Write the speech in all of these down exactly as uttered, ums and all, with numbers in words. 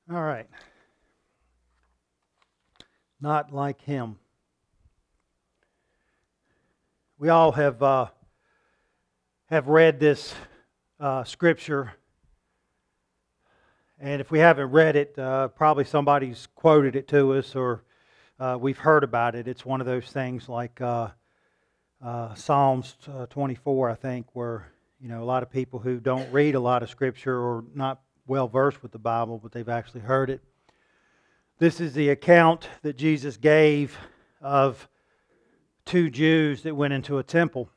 All right. Not like him. We all have uh, have read this uh, scripture, and if we haven't read it, uh, probably somebody's quoted it to us, or uh, we've heard about it. It's one of those things like uh, uh, Psalms twenty-four, I think, where you know a lot of people who don't read a lot of scripture or not well versed with the Bible, but they've actually heard it. This is the account that Jesus gave of two Jews that went into a temple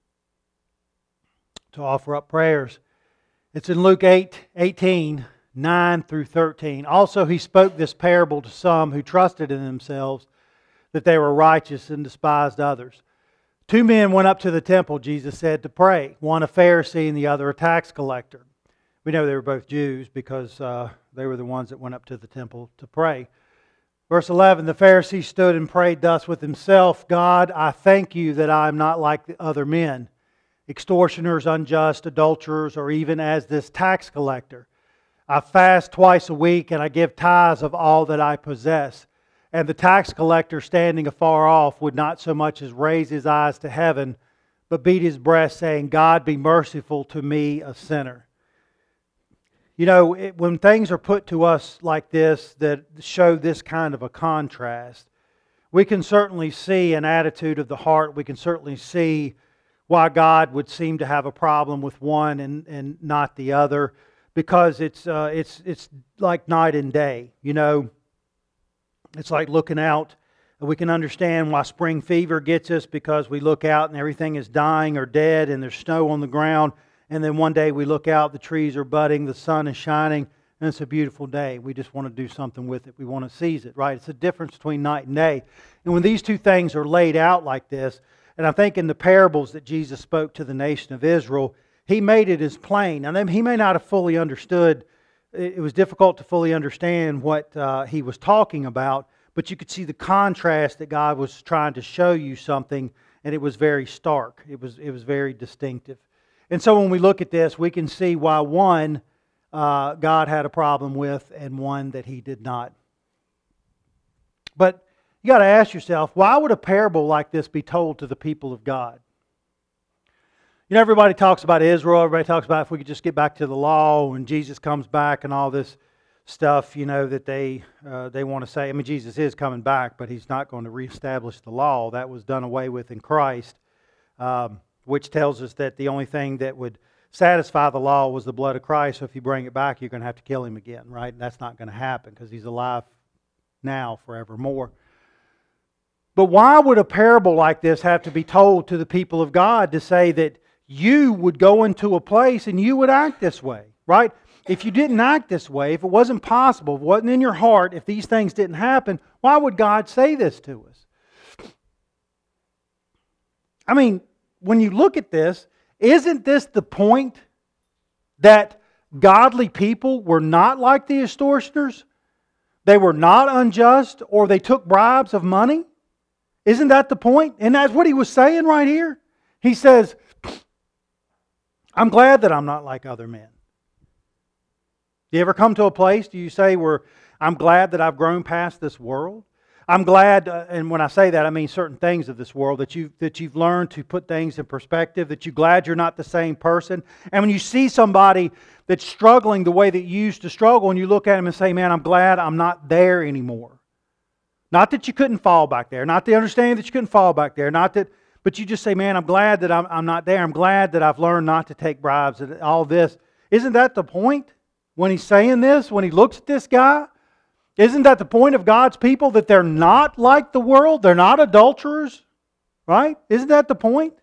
to offer up prayers. It's in Luke eight, eighteen, nine through thirteen. Also, he spoke this parable to some who trusted in themselves that they were righteous and despised others. Two men went up to the temple, Jesus said, to pray. One a Pharisee and the other a tax collector. We know they were both Jews because uh, they were the ones that went up to the temple to pray. Verse eleven, the Pharisee stood and prayed thus with himself, God, I thank you that I am not like the other men, extortioners, unjust, adulterers, or even as this tax collector. I fast twice a week and I give tithes of all that I possess. And the tax collector, standing afar off, would not so much as raise his eyes to heaven, but beat his breast, saying, God, be merciful to me, a sinner. You know, it, when things are put to us like this that show this kind of a contrast, we can certainly see an attitude of the heart. We can certainly see why God would seem to have a problem with one and, and not the other, because it's uh, it's it's like night and day. You know, it's like looking out. We can understand why spring fever gets us because we look out and everything is dying or dead and there's snow on the ground. And then one day we look out, the trees are budding, the sun is shining, and it's a beautiful day. We just want to do something with it. We want to seize it, right? It's a difference between night and day. And when these two things are laid out like this, and I think in the parables that Jesus spoke to the nation of Israel, He made it as plain. And then He may not have fully understood. It was difficult to fully understand what uh, He was talking about, but you could see the contrast that God was trying to show you something, and it was very stark. It was, it was very distinctive. And so when we look at this, we can see why one uh, God had a problem with and one that He did not. But you got to ask yourself, why would a parable like this be told to the people of God? You know, everybody talks about Israel. Everybody talks about if we could just get back to the law when Jesus comes back and all this stuff, you know, that they uh, they want to say. I mean, Jesus is coming back, but He's not going to reestablish the law. That was done away with in Christ. Um, which tells us that the only thing that would satisfy the law was the blood of Christ. So if you bring it back, you're going to have to kill Him again, right? And that's not going to happen because He's alive now forevermore. But why would a parable like this have to be told to the people of God to say that you would go into a place and you would act this way, right? If you didn't act this way, if it wasn't possible, if it wasn't in your heart, if these things didn't happen, why would God say this to us? I mean, when you look at this, isn't this the point that godly people were not like the extortioners? They were not unjust, or they took bribes of money? Isn't that the point? And that's what He was saying right here. He says, I'm glad that I'm not like other men. Do you ever come to a place, do you say, where I'm glad that I've grown past this world? I'm glad, uh, and when I say that, I mean certain things of this world, that, you, that you've learned to put things in perspective, that you're glad you're not the same person. And when you see somebody that's struggling the way that you used to struggle, and you look at them and say, man, I'm glad I'm not there anymore. Not that you couldn't fall back there, not to understand that you couldn't fall back there, not that, but you just say, man, I'm glad that I'm, I'm not there. I'm glad that I've learned not to take bribes and all this. Isn't that the point when He's saying this, when He looks at this guy? Isn't that the point of God's people, that they're not like the world? They're not adulterers, right? Isn't that the point?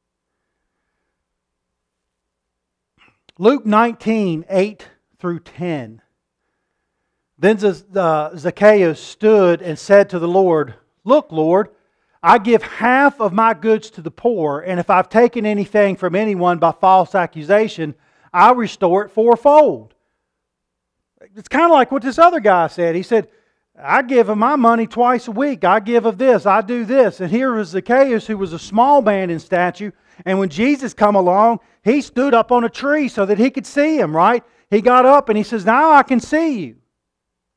Luke nineteen, eight through ten. Then Zacchaeus stood and said to the Lord, Look, Lord, I give half of my goods to the poor, and if I've taken anything from anyone by false accusation, I'll restore it fourfold. It's kind of like what this other guy said. He said, I give of my money twice a week. I give of this. I do this. And here was Zacchaeus, who was a small man in stature. And when Jesus come along, he stood up on a tree so that he could see Him, right? He got up and he says, now I can see you.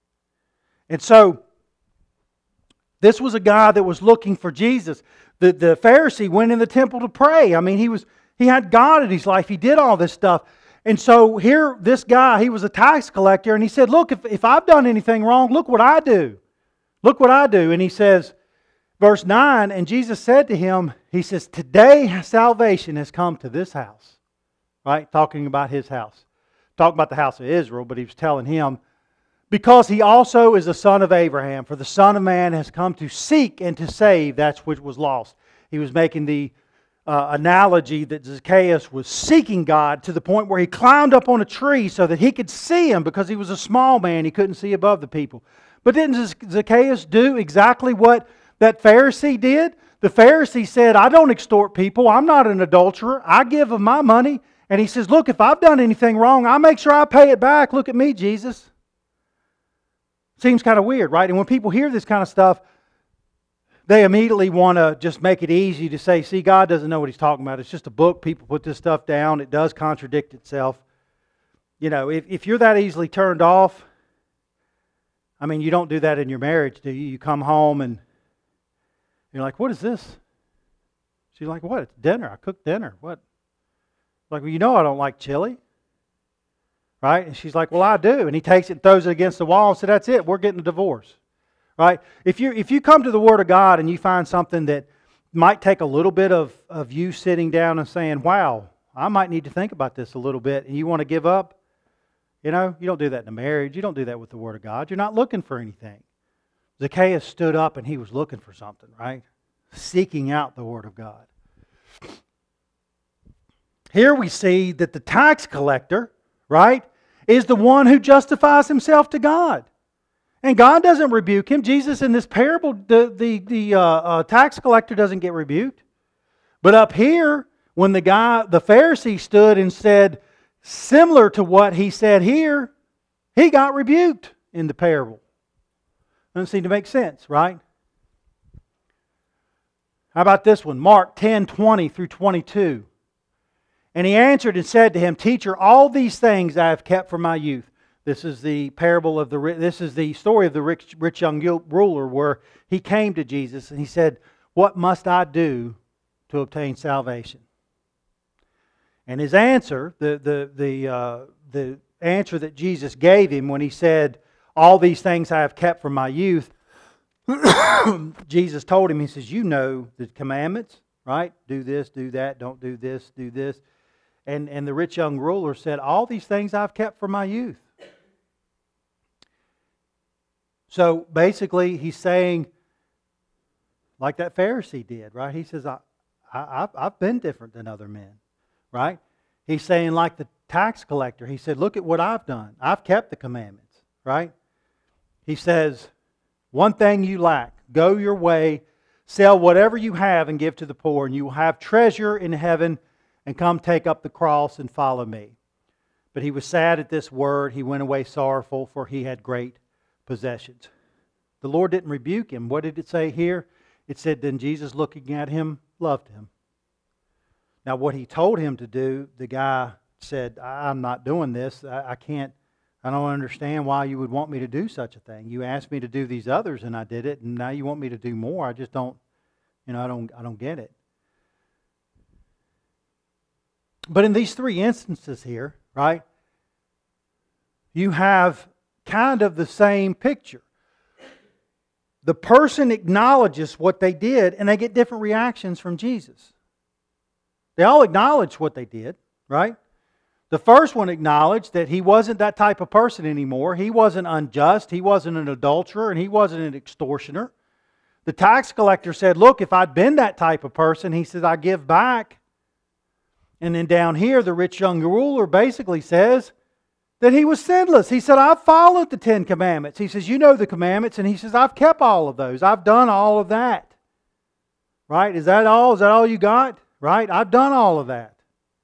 And so, this was a guy that was looking for Jesus. The, the Pharisee went in the temple to pray. I mean, he was he had God in his life. He did all this stuff. And so here, this guy, he was a tax collector, and he said, look, if, if I've done anything wrong, look what I do. Look what I do. And he says, verse nine, and Jesus said to him, he says, today salvation has come to this house. Right? Talking about his house. Talking about the house of Israel, but he was telling him, because he also is a son of Abraham, for the Son of Man has come to seek and to save that which was lost. He was making the uh, analogy that Zacchaeus was seeking God to the point where he climbed up on a tree so that he could see Him, because he was a small man. He couldn't see above the people. But didn't Zacchaeus do exactly what that Pharisee did? The Pharisee said, I don't extort people. I'm not an adulterer. I give of my money. And he says, look, if I've done anything wrong, I'll make sure I pay it back. Look at me, Jesus. Seems kind of weird, right? And when people hear this kind of stuff, they immediately want to just make it easy to say, see, God doesn't know what He's talking about. It's just a book. People put this stuff down. It does contradict itself. You know, if, if you're that easily turned off, I mean, you don't do that in your marriage, do you? You come home and you're like, what is this? She's like, what? It's dinner. I cooked dinner. What? Like, well, you know I don't like chili. Right? And she's like, well, I do. And he takes it and throws it against the wall and says, that's it. We're getting a divorce. Right? If you if you come to the Word of God and you find something that might take a little bit of, of you sitting down and saying, wow, I might need to think about this a little bit, and you want to give up, you know, you don't do that in a marriage. You don't do that with the Word of God. You're not looking for anything. Zacchaeus stood up and he was looking for something, right? Seeking out the Word of God. Here we see that the tax collector, right, is the one who justifies himself to God. And God doesn't rebuke him. Jesus in this parable, the, the, the uh, uh, tax collector doesn't get rebuked. But up here, when the guy, the Pharisee stood and said, similar to what he said here, he got rebuked in the parable. Doesn't seem to make sense, right? How about this one? Mark ten, twenty through twenty-two. And he answered and said to him, Teacher, all these things I have kept from my youth. This is the parable of the, this is the story of the rich, rich young ruler, where he came to Jesus and he said, what must I do to obtain salvation? And his answer, the, the, the, uh, the answer that Jesus gave him when he said, all these things I have kept from my youth, Jesus told him, He says, you know the commandments, right? Do this, do that, don't do this, do this. And, and the rich young ruler said, all these things I've kept from my youth. So basically he's saying, like that Pharisee did, right? He says, I, I, I've been different than other men, right? He's saying like the tax collector. He said, look at what I've done. I've kept the commandments, right? He says, one thing you lack, go your way, sell whatever you have and give to the poor, and you will have treasure in heaven, and come take up the cross and follow me. But he was sad at this word. He went away sorrowful, for he had great possessions. The Lord didn't rebuke him. What did it say here? It said, then Jesus, looking at him, loved him. Now what he told him to do, the guy said, I'm not doing this. I, I can't, I don't understand why you would want me to do such a thing. You asked me to do these others and I did it, and now you want me to do more. I just don't, you know, I don't, I don't get it. But in these three instances here, right, you have kind of the same picture. The person acknowledges what they did, and they get different reactions from Jesus. They all acknowledge what they did, right? The first one acknowledged that he wasn't that type of person anymore. He wasn't unjust. He wasn't an adulterer, and he wasn't an extortioner. The tax collector said, look, if I'd been that type of person, he said, I give back. And then down here, the rich young ruler basically says that he was sinless. He said, I've followed the Ten Commandments. He says, you know the commandments. And he says, I've kept all of those. I've done all of that. Right? Is that all? Is that all you got? Right? I've done all of that.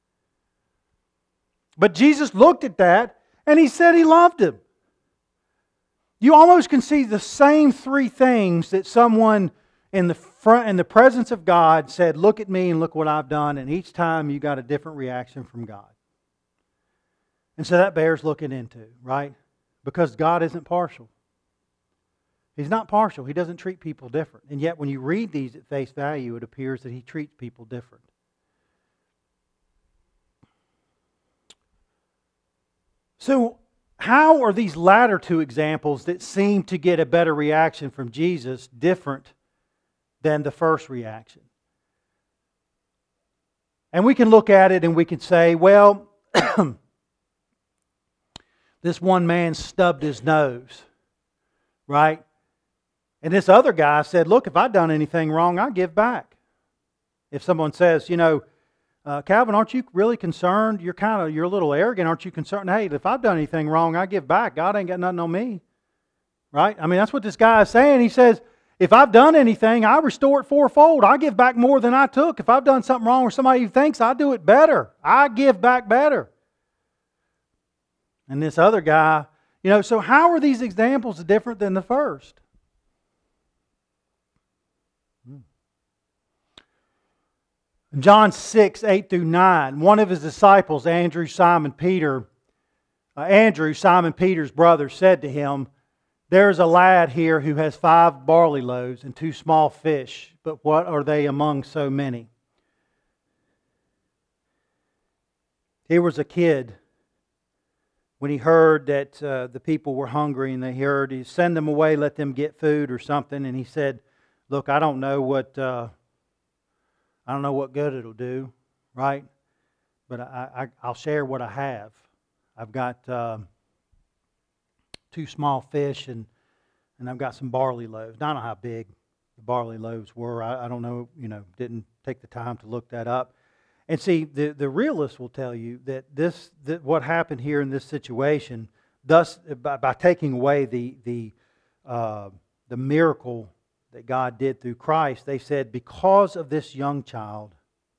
But Jesus looked at that and He said He loved him. You almost can see the same three things that someone in the front, in the presence of God said, look at me and look what I've done. And each time you got a different reaction from God. And so that bears looking into, right? Because God isn't partial. He's not partial. He doesn't treat people different. And yet when you read these at face value, it appears that He treats people different. So how are these latter two examples that seem to get a better reaction from Jesus different than the first reaction? And we can look at it and we can say, well, this one man stubbed his nose, right? And this other guy said, look, if I've done anything wrong, I give back. If someone says, you know, uh, Calvin, aren't you really concerned? You're kind of, you're a little arrogant. Aren't you concerned? Hey, if I've done anything wrong, I give back. God ain't got nothing on me. Right? I mean, that's what this guy is saying. He says, if I've done anything, I restore it fourfold. I give back more than I took. If I've done something wrong with somebody who thinks I do it better, I give back better. And this other guy, you know, so how are these examples different than the first? In John six, eight through nine, one of His disciples, Andrew, Simon Peter, uh, Andrew, Simon Peter's brother, said to Him, there is a lad here who has five barley loaves and two small fish, but what are they among so many? Here was a kid, when he heard that uh, the people were hungry and they heard, he send them away, let them get food or something, and he said, look, I don't know what... Uh, I don't know what good it'll do, right? But I, I, I'll share what I have. I've got uh, two small fish and, and I've got some barley loaves. I don't know how big the barley loaves were. I, I don't know, you know, didn't take the time to look that up. And see, the, the realist will tell you that this, that what happened here in this situation, thus by, by taking away the the uh, the miracle that God did through Christ, they said, because of this young child,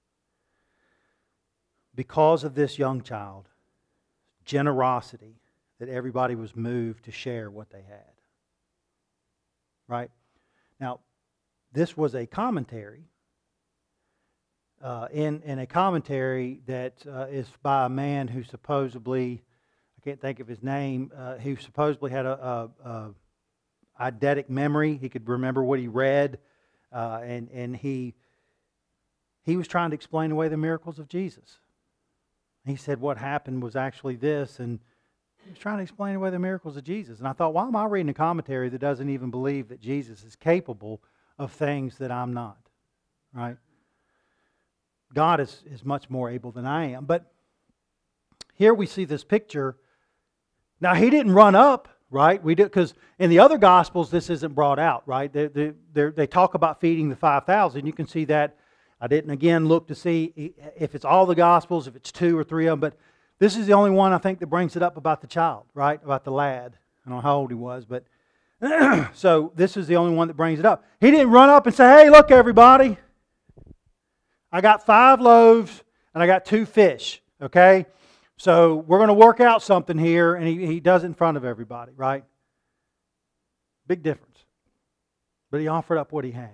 because of this young child, generosity, that everybody was moved to share what they had. Right? Now, this was a commentary, uh, in, in a commentary that uh, is by a man who supposedly, I can't think of his name, uh, who supposedly had a, a, a eidetic memory. He could remember what he read, uh, and and he he was trying to explain away the miracles of Jesus. He said what happened was actually this, and he was trying to explain away the miracles of Jesus. And I thought, why am I reading a commentary that doesn't even believe that Jesus is capable of things that I'm not? Right? God is is much more able than I am. But here we see this picture. Now he didn't run up. Right? We do, because in the other Gospels, this isn't brought out, right? They, they, they talk about feeding the five thousand. You can see that. I didn't, again, look to see if it's all the Gospels, if it's two or three of them, but this is the only one, I think, that brings it up about the child, right? About the lad. I don't know how old he was, but so this is the only one that brings it up. He didn't run up and say, hey, look, everybody, I got five loaves and I got two fish, okay? So we're going to work out something here, and he, he does it in front of everybody, right? Big difference. But he offered up what he had.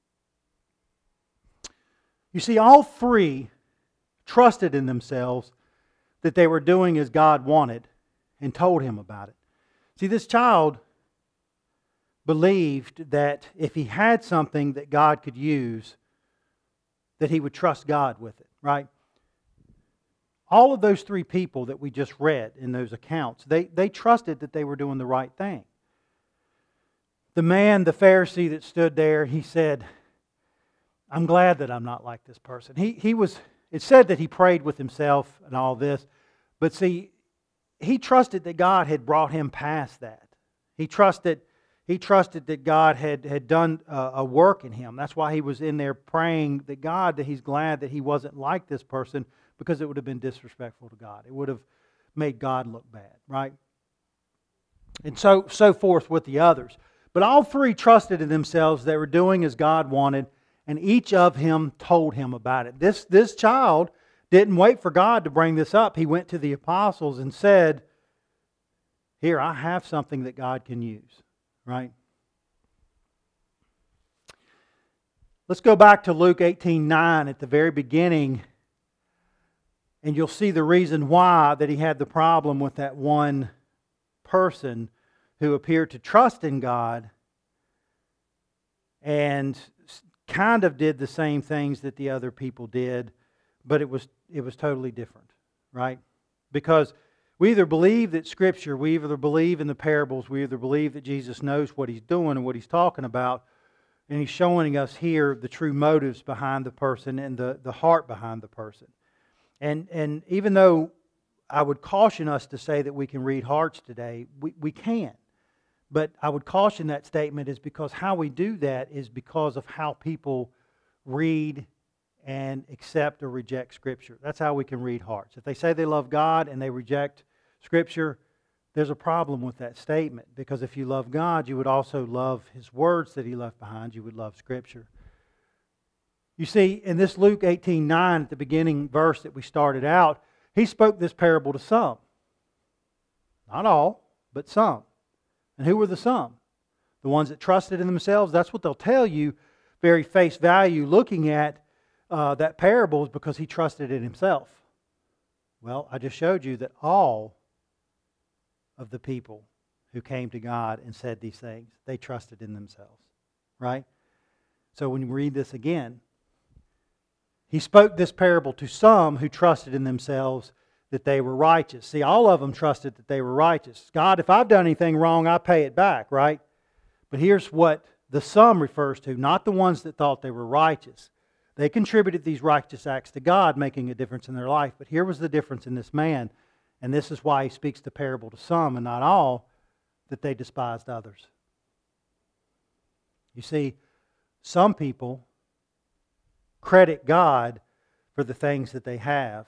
You see, all three trusted in themselves that they were doing as God wanted and told him about it. See, this child believed that if he had something that God could use, that he would trust God with it, right? All of those three people that we just read in those accounts, they, they trusted that they were doing the right thing. The man, the Pharisee that stood there, he said, I'm glad that I'm not like this person. He, he was, it said that he prayed with himself and all this, but see, he trusted that God had brought him past that. He trusted, he trusted that God had, had done a, a work in him. That's why he was in there praying that God, that he's glad that he wasn't like this person, because it would have been disrespectful to God. It would have made God look bad, right? And so, so forth with the others. But all three trusted in themselves. They were doing as God wanted, and each of them told him about it. This, this child didn't wait for God to bring this up. He went to the apostles and said, here, I have something that God can use, right? Let's go back to Luke eighteen nine at the very beginning. And you'll see the reason why that he had the problem with that one person who appeared to trust in God and kind of did the same things that the other people did, but it was it was totally different, right? Because we either believe that Scripture, we either believe in the parables, we either believe that Jesus knows what He's doing and what He's talking about, and He's showing us here the true motives behind the person and the, the heart behind the person. And and even though I would caution us to say that we can read hearts today, we, we can. But I would caution that statement is because how we do that is because of how people read and accept or reject Scripture. That's how we can read hearts. If they say they love God and they reject Scripture, there's a problem with that statement. Because if you love God, you would also love His words that He left behind. You would love Scripture. You see, in this Luke eighteen nine, at the beginning verse that we started out, He spoke this parable to some. Not all, but some. And who were the some? The ones that trusted in themselves. That's what they'll tell you, very face value, looking at uh, that parable, is because he trusted in himself. Well, I just showed you that all of the people who came to God and said these things, they trusted in themselves. Right? So when you read this again, He spoke this parable to some who trusted in themselves that they were righteous. See, all of them trusted that they were righteous. God, if I've done anything wrong, I pay it back, right? But here's what the some refers to, not the ones that thought they were righteous. They contributed these righteous acts to God, making a difference in their life. But here was the difference in this man, and this is why he speaks the parable to some and not all, that they despised others. You see, some people credit God for the things that they have.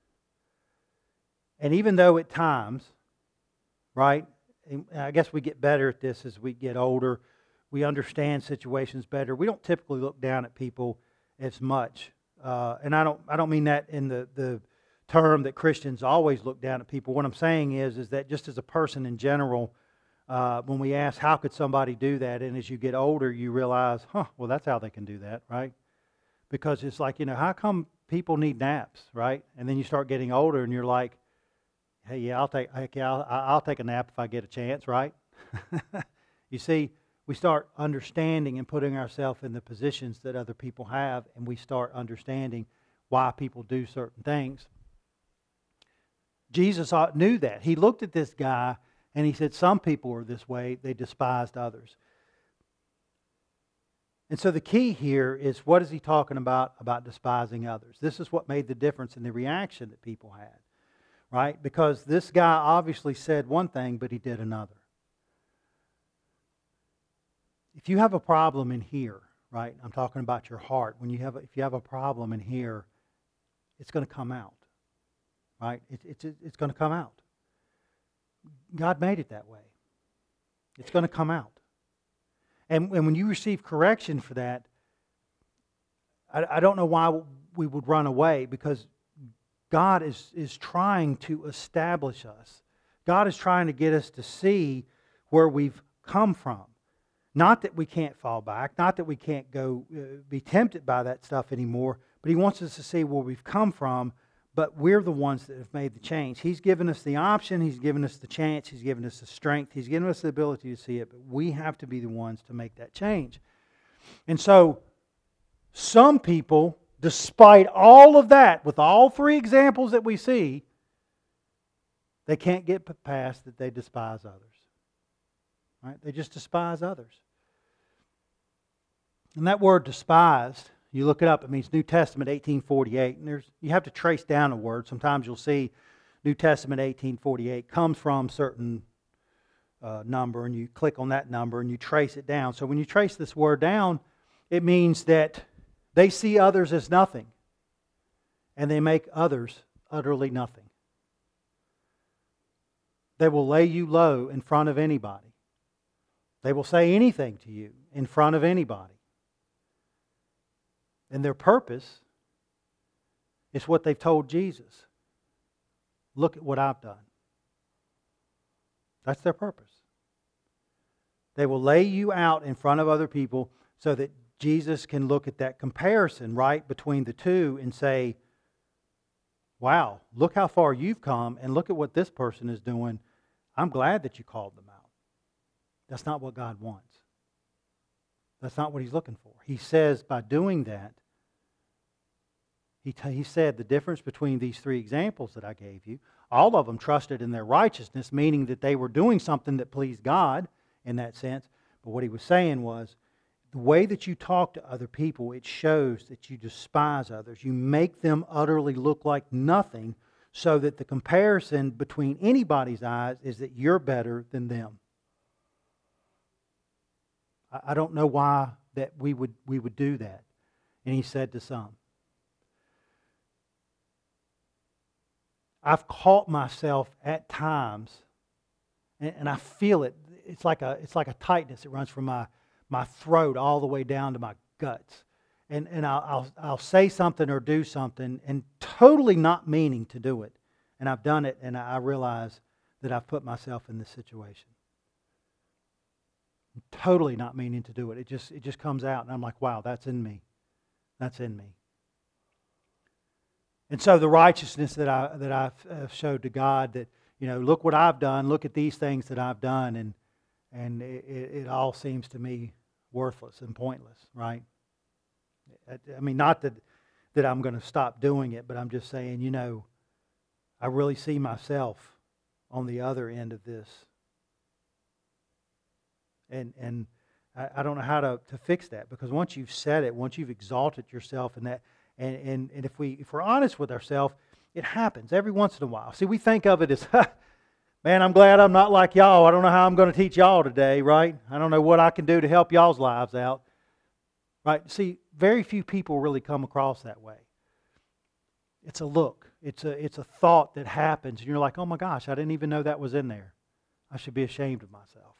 And even though at times, right, I guess we get better at this as we get older, we understand situations better. We don't typically look down at people as much. Uh, and I don't I don't mean that in the, the term that Christians always look down at people. What I'm saying is, is that just as a person in general, uh, when we ask, how could somebody do that? And as you get older, you realize, huh, well, that's how they can do that, right? Because it's like, you know, how come people need naps, right? And then you start getting older and you're like, hey, yeah, I'll take, okay, I'll, I'll take a nap if I get a chance, right? You see, we start understanding and putting ourselves in the positions that other people have, and we start understanding why people do certain things. Jesus knew that. He looked at this guy and He said, some people are this way, they despised others. And so the key here is, what is He talking about, about despising others? This is what made the difference in the reaction that people had. Right? Because this guy obviously said one thing, but he did another. If you have a problem in here, right? I'm talking about your heart. When you have, a, if you have a problem in here, it's going to come out. Right? It, it's it's going to come out. God made it that way. It's going to come out. And, and when you receive correction for that, I, I don't know why we would run away, because God is, is trying to establish us. God is trying to get us to see where we've come from. Not that we can't fall back, not that we can't go uh, be tempted by that stuff anymore, but He wants us to see where we've come from, but we're the ones that have made the change. He's given us the option, He's given us the chance, He's given us the strength, He's given us the ability to see it, but we have to be the ones to make that change. And so, some people, despite all of that, with all three examples that we see, they can't get past that they despise others. Right? They just despise others. And that word despised, you look it up, it means New Testament eighteen forty-eight. And there's you have to trace down a word. Sometimes you'll see New Testament eighteen forty-eight comes from a certain uh, number, and you click on that number and you trace it down. So when you trace this word down, it means that they see others as nothing, and they make others utterly nothing. They will lay you low in front of anybody. They will say anything to you in front of anybody. And their purpose is what they've told Jesus. Look at what I've done. That's their purpose. They will lay you out in front of other people so that Jesus can look at that comparison, right, between the two and say, wow, look how far you've come and look at what this person is doing. I'm glad that you called them out. That's not what God wants. That's not what he's looking for. He says by doing that, he, t- he said the difference between these three examples that I gave you, all of them trusted in their righteousness, meaning that they were doing something that pleased God in that sense. But what he was saying was, the way that you talk to other people, it shows that you despise others. You make them utterly look like nothing, so that the comparison between anybody's eyes is that you're better than them. I don't know why that we would we would do that. And he said to some, I've caught myself at times, and, and I feel it. It's like a it's like a tightness that runs from my, my throat all the way down to my guts. And and I'll, I'll I'll say something or do something and totally not meaning to do it. And I've done it, and I realize that I've put myself in this situation. Totally not meaning to do it. It just it just comes out, and I'm like, wow, that's in me. That's in me. And so the righteousness that I that I've showed to God, that, you know, look what I've done, look at these things that I've done, and and it, it all seems to me worthless and pointless, right? I mean, not that that I'm going to stop doing it, but I'm just saying, you know, I really see myself on the other end of this. And and I, I don't know how to, to fix that, because once you've said it, once you've exalted yourself in that, and, and, and if we if we're honest with ourselves, it happens every once in a while. See, we think of it as, man, I'm glad I'm not like y'all. I don't know how I'm going to teach y'all today, right? I don't know what I can do to help y'all's lives out. Right? See, very few people really come across that way. It's a look. It's a it's a thought that happens, and you're like, oh my gosh, I didn't even know that was in there. I should be ashamed of myself.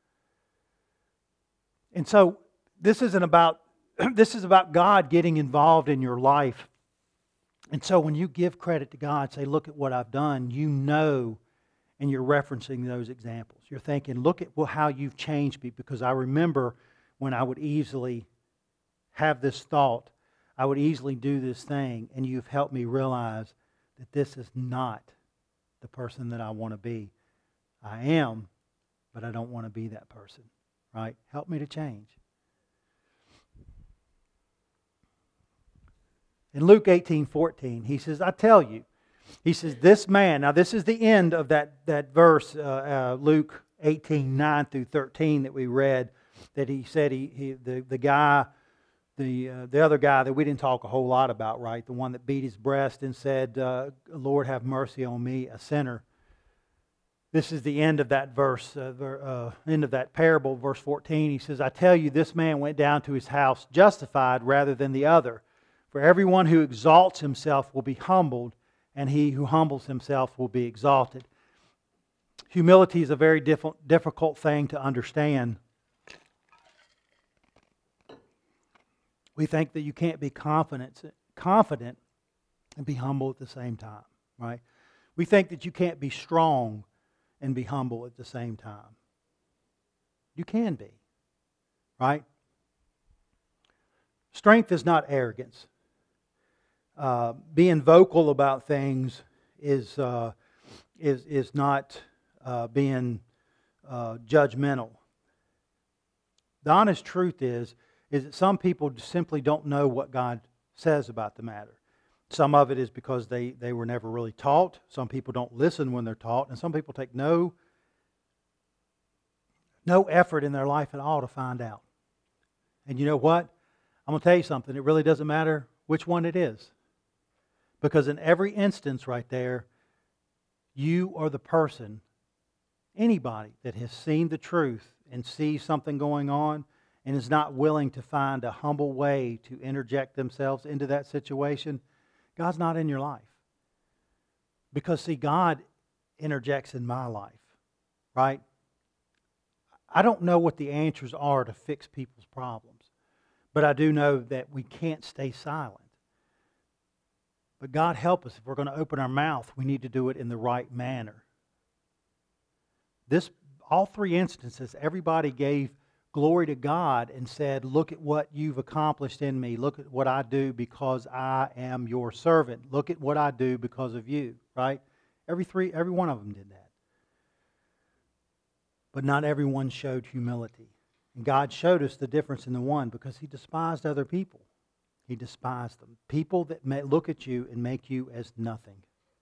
And so this isn't about this is about God getting involved in your life. And so when you give credit to God, say, look at what I've done, you know, and you're referencing those examples. You're thinking, look at how you've changed me, because I remember when I would easily have this thought, I would easily do this thing, and you've helped me realize that this is not the person that I want to be. I am, but I don't want to be that person. Right? Help me to change. In Luke eighteen fourteen, he says, I tell you, he says, this man, now this is the end of that, that verse, uh, uh, Luke eighteen, nine through thirteen that we read, that he said he, he the, the guy, the uh, the other guy that we didn't talk a whole lot about, right? The one that beat his breast and said, uh, Lord, have mercy on me, a sinner. This is the end of that verse, uh, uh, end of that parable, verse fourteen. He says, I tell you, this man went down to his house justified rather than the other. For everyone who exalts himself will be humbled, and he who humbles himself will be exalted. Humility is a very diff- difficult thing to understand. We think that you can't be confident, confident and be humble at the same time, right? We think that you can't be strong and be humble at the same time. You can be, right? Strength is not arrogance. Uh, being vocal about things is uh, is is not uh, being uh, judgmental. The honest truth is is that some people simply don't know what God says about the matter. Some of it is because they, they were never really taught. Some people don't listen when they're taught. And some people take no, no effort in their life at all to find out. And you know what? I'm going to tell you something. It really doesn't matter which one it is. Because in every instance right there, you are the person, anybody that has seen the truth and sees something going on and is not willing to find a humble way to interject themselves into that situation, God's not in your life. Because, see, God interjects in my life, right? I don't know what the answers are to fix people's problems, but I do know that we can't stay silent. But God help us, if we're going to open our mouth, we need to do it in the right manner. This, all three instances, everybody gave glory to God and said, look at what you've accomplished in me. Look at what I do because I am your servant. Look at what I do because of you, right? Every three, every one of them did that. But not everyone showed humility. And God showed us the difference in the one because He despised other people. He despised them. People that may look at you and make you as nothing.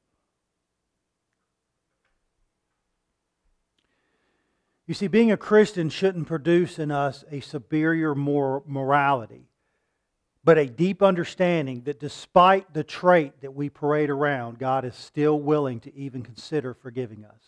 You see, being a Christian shouldn't produce in us a superior moral morality, but a deep understanding that despite the trait that we parade around, God is still willing to even consider forgiving us.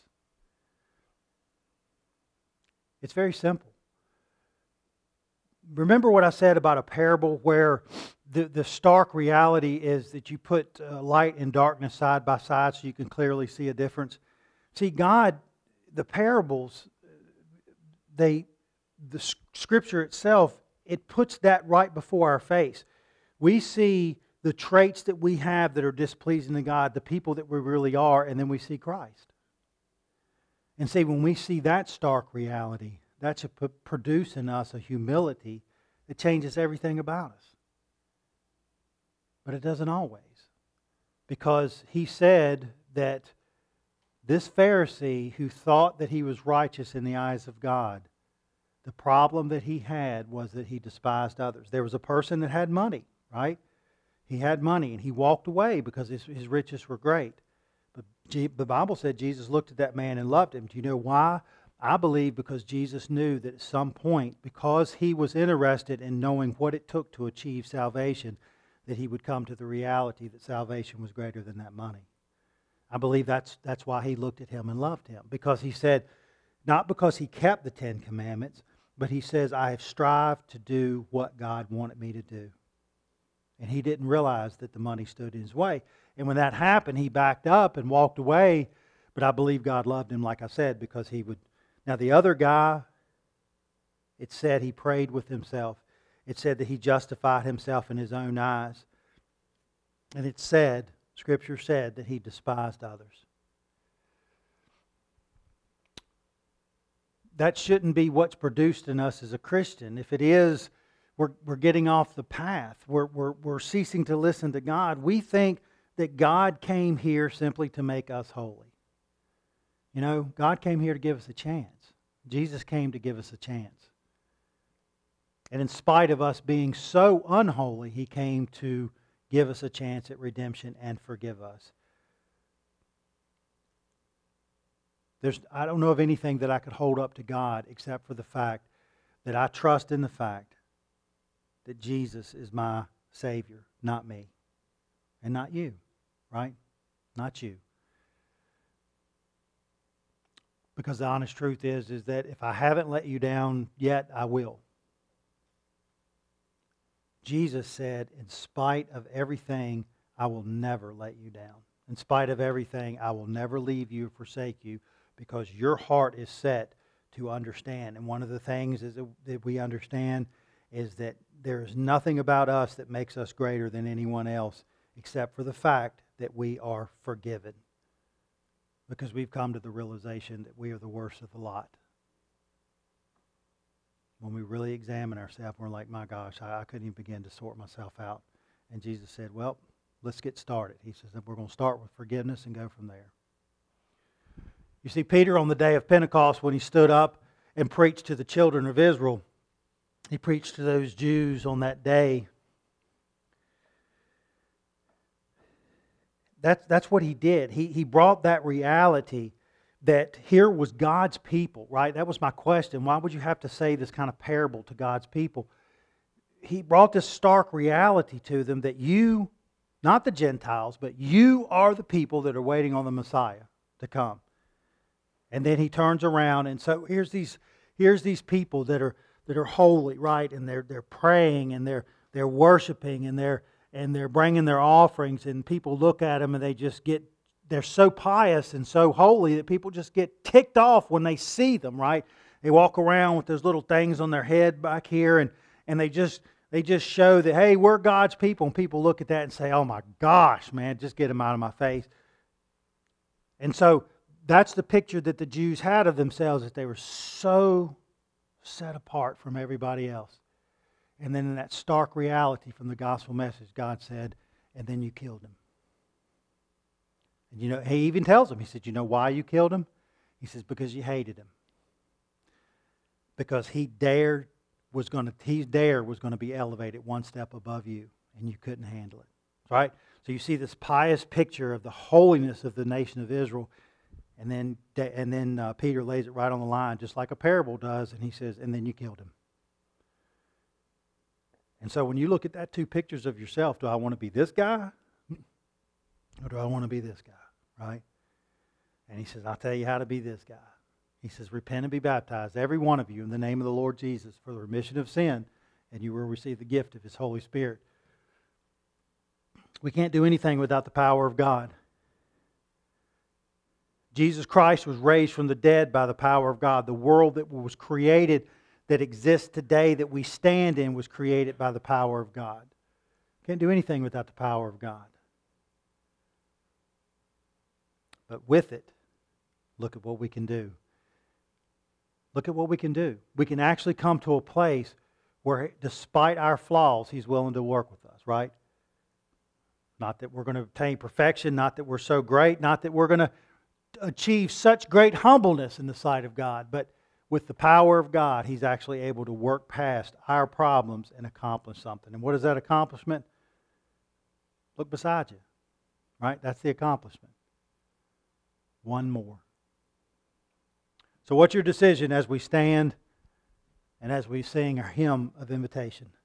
It's very simple. Remember what I said about a parable where the, the stark reality is that you put uh, light and darkness side by side so you can clearly see a difference. See, God, the parables, they, the Scripture itself, it puts that right before our face. We see the traits that we have that are displeasing to God, the people that we really are, and then we see Christ. And see, when we see that stark reality, that should produce in us a humility that changes everything about us. But it doesn't always. Because He said that this Pharisee who thought that he was righteous in the eyes of God, the problem that he had was that he despised others. There was a person that had money, right? He had money and he walked away because his, his riches were great. But G, the Bible said Jesus looked at that man and loved him. Do you know why? I believe because Jesus knew that at some point, because he was interested in knowing what it took to achieve salvation, that he would come to the reality that salvation was greater than that money. I believe that's, that's why he looked at him and loved him. Because he said, not because he kept the Ten Commandments, but he says, I have strived to do what God wanted me to do. And he didn't realize that the money stood in his way. And when that happened, he backed up and walked away. But I believe God loved him, like I said, because he would... Now the other guy, it said he prayed with himself. It said that he justified himself in his own eyes. And it said, Scripture said, that he despised others. That shouldn't be what's produced in us as a Christian. If it is, we're, we're getting off the path. We're, we're, we're ceasing to listen to God. We think that God came here simply to make us holy. You know, God came here to give us a chance. Jesus came to give us a chance. And in spite of us being so unholy, He came to give us a chance at redemption and forgive us. There's, I don't know of anything that I could hold up to God except for the fact that I trust in the fact that Jesus is my Savior, not me. And not you, right? Not you. Because the honest truth is, is that if I haven't let you down yet, I will. Jesus said, in spite of everything, I will never let you down. In spite of everything, I will never leave you or forsake you, because your heart is set to understand. And one of the things is that we understand is that there is nothing about us that makes us greater than anyone else, except for the fact that we are forgiven. Because we've come to the realization that we are the worst of the lot. When we really examine ourselves, we're like, my gosh, I, I couldn't even begin to sort myself out. And Jesus said, well, let's get started. He says that we're going to start with forgiveness and go from there. You see, Peter on the day of Pentecost, when he stood up and preached to the children of Israel, he preached to those Jews on that day. That's, that's what he did. He, he brought that reality that here was God's people, right? That was my question. Why would you have to say this kind of parable to God's people? He brought this stark reality to them that you, not the Gentiles, but you are the people that are waiting on the Messiah to come. And then he turns around, and so here's these here's these people that are that are holy, right? And they're they're praying and they're they're worshiping and they're and they're bringing their offerings, and people look at them and they just get, they're so pious and so holy that people just get ticked off when they see them, right? They walk around with those little things on their head back here, and, and they just they just show that, hey, we're God's people. And people look at that and say, oh my gosh, man, just get them out of my face. And so that's the picture that the Jews had of themselves, that they were so set apart from everybody else. And then in that stark reality from the gospel message, God said, and then you killed him. And you know, he even tells them, he said, you know why you killed him? He says, because you hated him. Because he dared was going to, he there was going to be elevated one step above you, and you couldn't handle it. Right? So you see this pious picture of the holiness of the nation of Israel, and then and then uh, Peter lays it right on the line, just like a parable does, and he says, and then you killed him. And so when you look at that two pictures of yourself, do I want to be this guy? Or do I want to be this guy? Right? And he says, I'll tell you how to be this guy. He says, repent and be baptized, every one of you, in the name of the Lord Jesus, for the remission of sin, and you will receive the gift of His Holy Spirit. We can't do anything without the power of God. Jesus Christ was raised from the dead by the power of God. The world that was created, that exists today, that we stand in, was created by the power of God. Can't do anything without the power of God. But with it, look at what we can do. Look at what we can do. We can actually come to a place where, despite our flaws, He's willing to work with us, right? Not that we're going to obtain perfection, not that we're so great, not that we're going to achieve such great humbleness in the sight of God, but with the power of God, He's actually able to work past our problems and accomplish something. And what is that accomplishment? Look beside you, right? That's the accomplishment. One more. So what's your decision as we stand and as we sing our hymn of invitation?